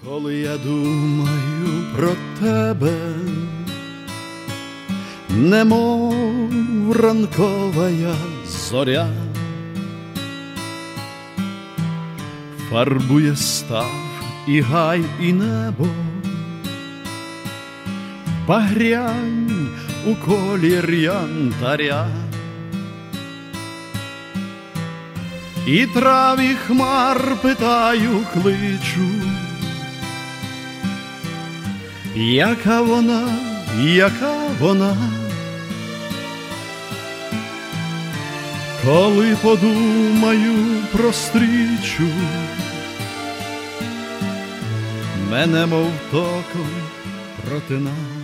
Коли я думаю про тебе, немов ранковая зоря, фарбує став і гай, і небо, багрянь у колір янтаря, і трав, і хмар питаю, кличу, яка вона, яка вона. Коли подумаю про стрічу, мене мов током протина.